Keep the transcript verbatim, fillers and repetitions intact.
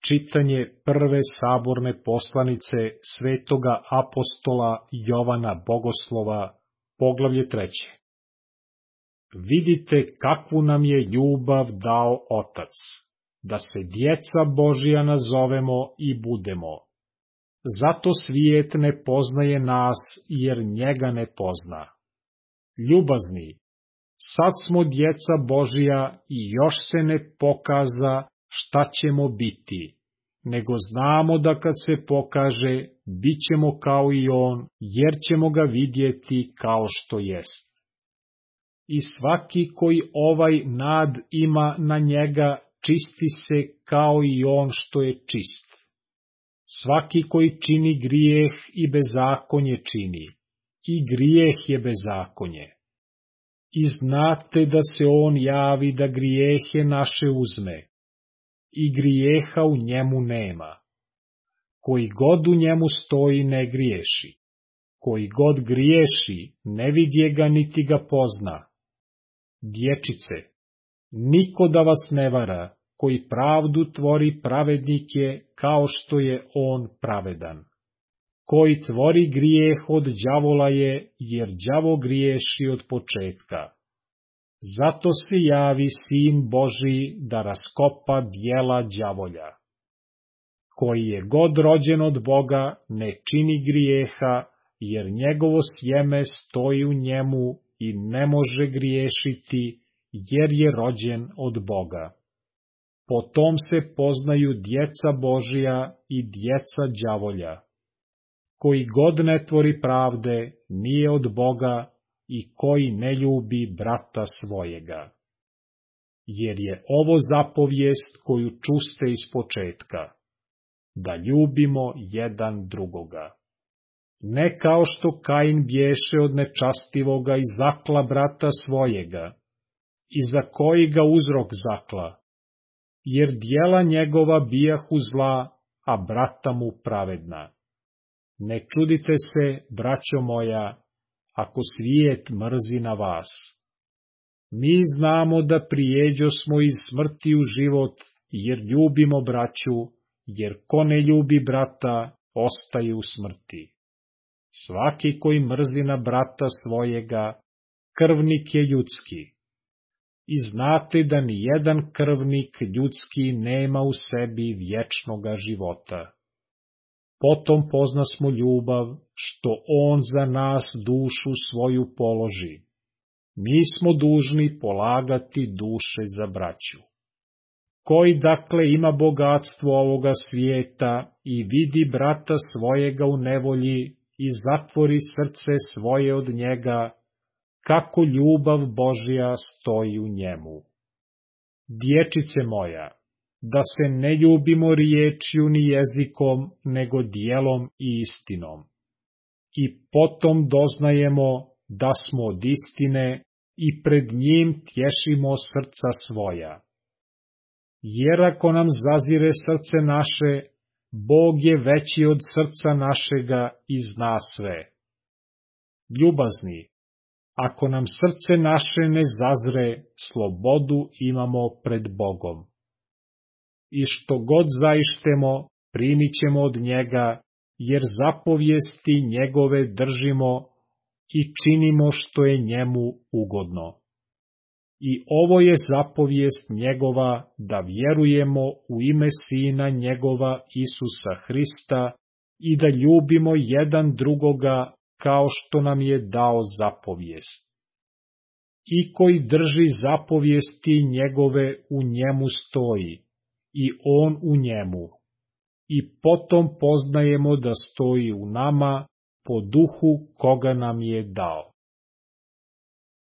Čitanje prve saborne poslanice svetoga apostola Jovana Bogoslova, poglavlje treće. Vidite kakvu nam je ljubav dao Otac, da se djeca Božja nazovemo i budemo. Zato svijet ne poznaje nas, jer njega ne pozna. Ljubazni, sad smo djeca Božja i još se ne pokaza šta ćemo biti, nego znamo da kad se pokaže, bit ćemo kao i on, jer ćemo ga vidjeti kao što jest. I svaki koji ovaj nad ima na njega, čisti se kao i on što je čist. Svaki koji čini grijeh i bezakonje čini, i grijeh je bezakonje. I znate da se on javi da grijehe naše uzme, i grijeha u njemu nema. Koji god u njemu stoji ne griješi. Koji god griješi ne vidje ga niti ga pozna. Dječice, niko da vas ne vara, koji pravdu tvori pravednike kao što je on pravedan. Koji tvori grijeh od đavola je, jer đavo griješi od početka. Zato se javi Sin Božji da raskopa djela đavolja. Koji je god rođen od Boga ne čini grijeha, jer njegovo sjeme stoji u njemu i ne može griješiti, jer je rođen od Boga. Po tom se poznaju djeca Božja i djeca đavolja. Koji god ne tvori pravde nije od Boga, i koji ne ljubi brata svojega. Jer je ovo zapovijest koju čuste iz početka, da ljubimo jedan drugoga. Ne kao što Kain bješe od nečastivoga i zakla brata svojega, i za koji ga uzrok zakla, jer djela njegova bijahu zla, a brata mu pravedna. Ne čudite se, braćo moja, ako svijet mrzi na vas. Mi znamo da prijeđo smo iz smrti u život, jer ljubimo braću, jer ko ne ljubi brata, ostaje u smrti. Svaki koji mrzi na brata svojega, krvnik je ljudski. I znate da ni jedan krvnik ljudski nema u sebi vječnoga života. Potom poznasmo ljubav, što on za nas dušu svoju položi. Mi smo dužni polagati duše za braću. Koji dakle ima bogatstvo ovoga svijeta i vidi brata svojega u nevolji i zatvori srce svoje od njega, kako ljubav Božja stoji u njemu. Dječice moja, da se ne ljubimo riječju ni jezikom, nego djelom i istinom. I potom doznajemo da smo od istine i pred njim tješimo srca svoja. Jer ako nam zazire srce naše, Bog je veći od srca našega i zna sve. Ljubazni, ako nam srce naše ne zazre, slobodu imamo pred Bogom. I što god zaištemo, primit ćemo od njega, jer zapovijesti njegove držimo i činimo što je njemu ugodno. I ovo je zapovijest njegova, da vjerujemo u ime Sina njegova Isusa Hrista i da ljubimo jedan drugoga kao što nam je dao zapovijest. I koji drži zapovijesti njegove u njemu stoji, i on u njemu. I potom poznajemo da stoji u nama po duhu koga nam je dao.